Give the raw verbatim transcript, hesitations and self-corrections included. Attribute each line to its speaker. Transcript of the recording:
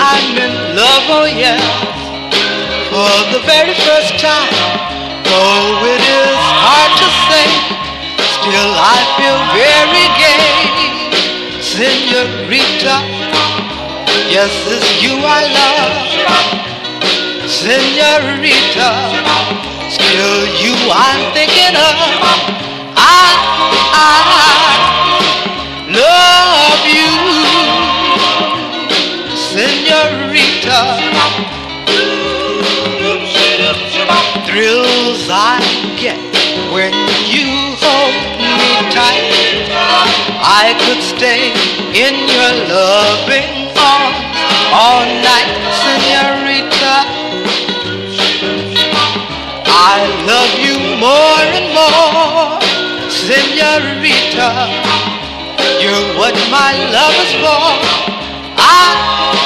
Speaker 1: I'm in love, oh yeah, for the very first time. Though it is hard to say, still I feel very gay. Senorita, yes, it's you I love. Senorita, still you I'm thinking of. I, I love you, Senorita. Thrills I get when you hold me tight. I could stay in your loving arms all night, Senorita. I love you more and more, Senorita. You're what my love is for. I